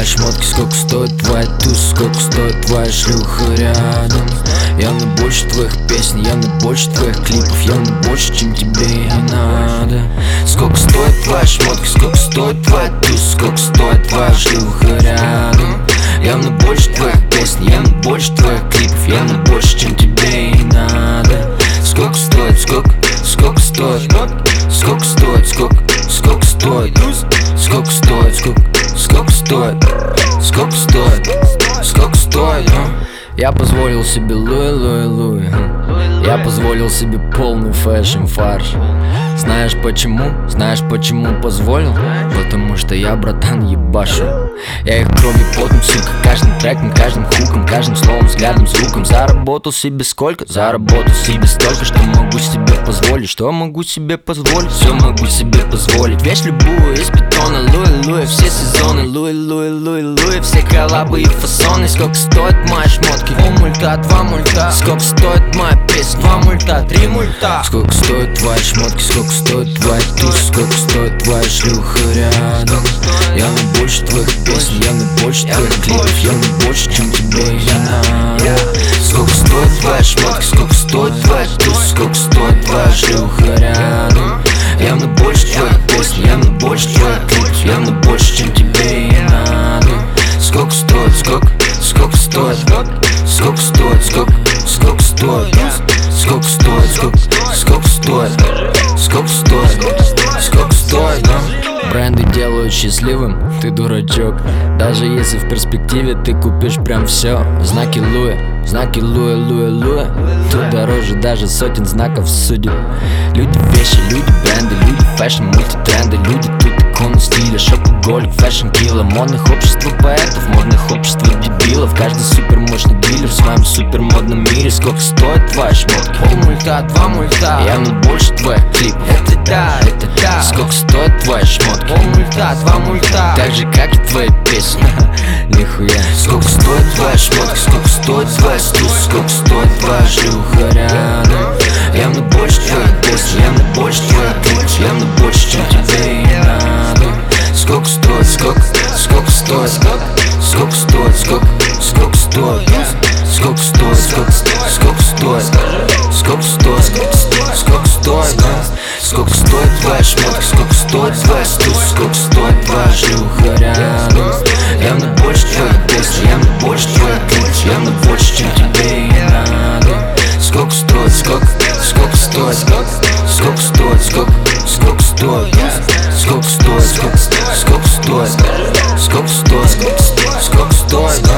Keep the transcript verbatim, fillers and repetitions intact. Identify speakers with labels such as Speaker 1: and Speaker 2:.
Speaker 1: твои шмотки, сколько стоит твоя туз, сколько стоит твоя шлюха рядом. Явно больше твоих песен, явно больше твоих клипов, явно больше, чем тебе и надо. Сколько стоит твои шмотки, сколько стоит твоя туз, сколько стоит твоя шлюха рядом. Явно больше твоих песен, явно больше твоих клипов, явно больше, чем тебе и надо. Сколько стоит, сколько, сколько стоит, сколько стоит, сколько, сколько стоит, сколько стоит, сколько, сколько стоит, сколько стоит, сколько стоит. Я позволил себе Луи, Луи, Луи. Я позволил себе полный фэшн фарш. Знаешь почему? Знаешь почему позволил? Потому что я, братан, ебашу. Я их кровью потом, сука, каждым треком, каждым хуком, каждым словом, взглядом, звуком. Заработал себе сколько? Заработал себе столько, что могу себе позволить. Что могу себе позволить? Все могу себе позволить. Вещь любую из бетона, Луи, Луи. Все сезоны, Луи, Луи, Луи, Луи. Все коллабы и фасоны. Сколько стоит мои шмотки? О мульта, два мульта. Сколько стоит моя песня? Два мульта, три мульта. Сколько стоит твои шмотки? Сколько стоит твоя туз? Сколько стоит твоя шлюха рядом? Явно больше твоих песен, явно больше твоих клипов, явно больше, чем тебе и надо. Сколько стоит твоя шмотки? Сколько стоит твоя туз? Сколько стоит твоя шлюха рядом? Явно больше твоих песен, явно больше твоих клипов, явно больше, чем тебе и надо. Сколько стоит, сколько, сколько стоит, сколько стоит, сколько, сколько стоит, сколько стоит, сколько, сколько стоит, сколько стоит, сколько стоит, бренды делают счастливым, ты дурачок. Даже если в перспективе ты купишь прям все. Знаки Луи, знаки Луи, Луи, Луи. Тут дороже даже сотен знаков судеб. Люди, вещи, люди, бренды, люди, фэшн, мультитренды. Люди, тут иконы стиля, шопоголик, фэшн килла. Модных общества поэтов, модных общества дебилов. Каждый супер мощный дилер в своем супер модном мире. Сколько стоит твоя шмотка? Пол мульта, два мульта. Явно больше твоих клипов. Это да, это да. Сколько стоит твоя шмотка? Пол мульта, два мульта. Так же как и твои песни. Нихуя. Сколько стоит твоя шмотка? Сколько стоит твоя туз? Сколько стоит твоя шлюха рядом? Явно больше твоих песен, явно больше твоих клипов, явно больше, чем тебе и надо. Сколько стоит, сколько, сколько стоит, сколько стоит, сколько, сколько стоит, сколько стоит, сколько, сколько стоит, сколько стоит, сколько стоит, сколько стоит твоя шмотка, сколько стоит твоя туз, сколько стоит твоя шлюха рядом. Явно больше твоих песен, явно больше твоих клипов, явно больше, чем тебе и надо. Сколько стоит, сколько, сколько стоит, сколько стоит, сколько, сколько стоит, сколько стоит, сколько, сколько стоит, сколько стоит, сколько стоит.